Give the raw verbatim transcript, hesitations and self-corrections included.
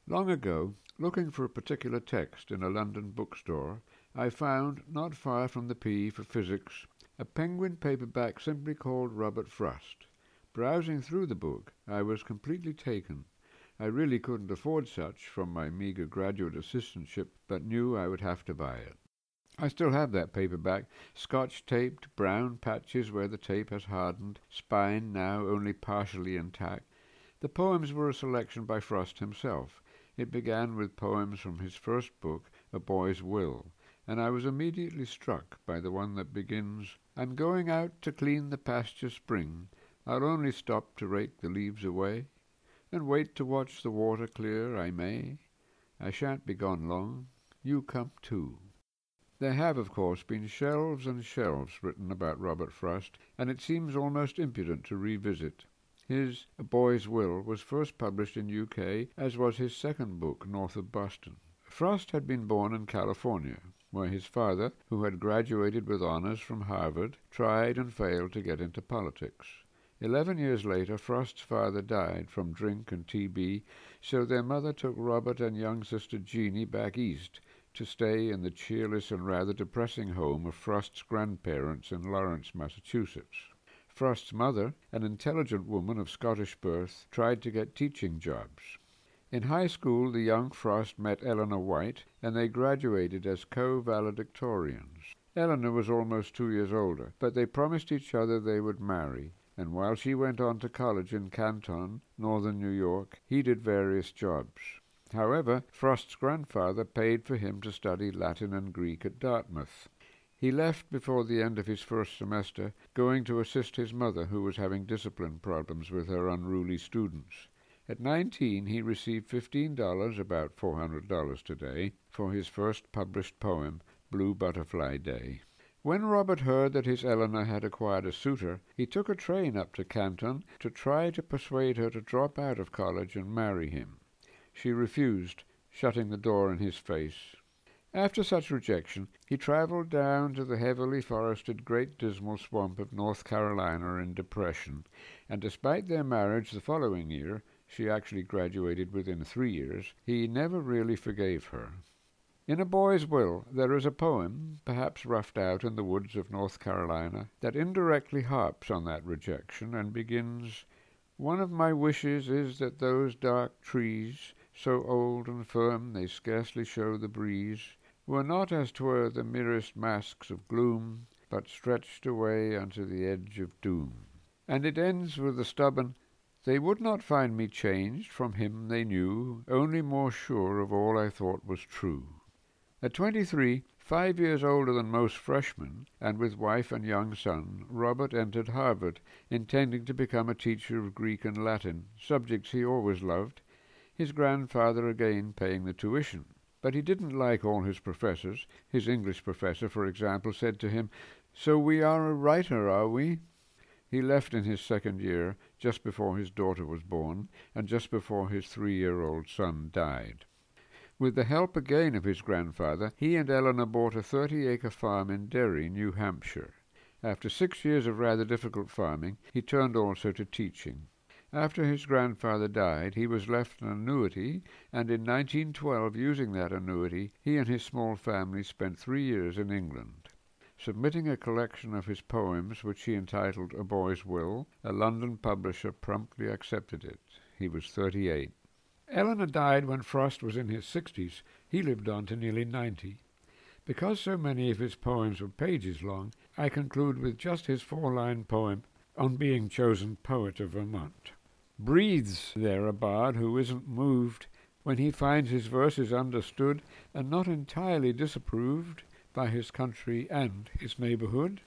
Long ago, looking for a particular text in a London bookstore, I found, not far from the P for Physics, a Penguin paperback simply called Robert Frost. Browsing through the book, I was completely taken. I really couldn't afford such from my meagre graduate assistantship, but knew I would have to buy it. I still have that paperback, scotch-taped, brown patches where the tape has hardened, spine now only partially intact. The poems were a selection by Frost himself. It began with poems from his first book, A Boy's Will, and I was immediately struck by the one that begins, I'm going out to clean the pasture spring. I'll only stop to rake the leaves away, and wait to watch the water clear I may. I shan't be gone long. You come too. There have, of course, been shelves and shelves written about Robert Frost, and it seems almost impudent to revisit. His A Boy's Will was first published in U K, as was his second book, North of Boston. Frost had been born in California, where his father, who had graduated with honors from Harvard, tried and failed to get into politics. Eleven years later, Frost's father died from drink and T B, so their mother took Robert and young sister Jeannie back east to stay in the cheerless and rather depressing home of Frost's grandparents in Lawrence, Massachusetts. Frost's mother, an intelligent woman of Scottish birth, tried to get teaching jobs. In high school, the young Frost met Eleanor White, and they graduated as co-valedictorians. Eleanor was almost two years older, but they promised each other they would marry, and while she went on to college in Canton, northern New York, he did various jobs. However, Frost's grandfather paid for him to study Latin and Greek at Dartmouth. He left before the end of his first semester, going to assist his mother, who was having discipline problems with her unruly students. At nineteen, he received fifteen dollars, about four hundred dollars today, for his first published poem, Blue Butterfly Day. When Robert heard that his Eleanor had acquired a suitor, he took a train up to Canton to try to persuade her to drop out of college and marry him. She refused, shutting the door in his face. After such rejection, he traveled down to the heavily forested Great Dismal Swamp of North Carolina in depression, and despite their marriage the following year, she actually graduated within three years, he never really forgave her. In A Boy's Will, there is a poem, perhaps roughed out in the woods of North Carolina, that indirectly harps on that rejection and begins, One of my wishes is that those dark trees, so old and firm they scarcely show the breeze, were not as 'twere the merest masks of gloom, but stretched away unto the edge of doom. And it ends with the stubborn, They would not find me changed from him they knew, only more sure of all I thought was true. At twenty-three, five years older than most freshmen, and with wife and young son, Robert entered Harvard, intending to become a teacher of Greek and Latin, subjects he always loved, his grandfather again paying the tuition. But he didn't like all his professors. His English professor, for example, said to him, So we are a writer, are we? He left in his second year, just before his daughter was born, and just before his three-year-old son died. With the help again of his grandfather, he and Eleanor bought a thirty-acre farm in Derry, New Hampshire. After six years of rather difficult farming, he turned also to teaching. After his grandfather died, he was left an annuity, and in nineteen twelve, using that annuity, he and his small family spent three years in England. Submitting a collection of his poems, which he entitled A Boy's Will, a London publisher promptly accepted it. He was thirty-eight. Eleanor died when Frost was in his sixties. He lived on to nearly ninety. Because so many of his poems were pages long, I conclude with just his four-line poem on being chosen Poet of Vermont. Breathes there a bard who isn't moved when he finds his verses understood and not entirely disapproved by his country and his neighborhood?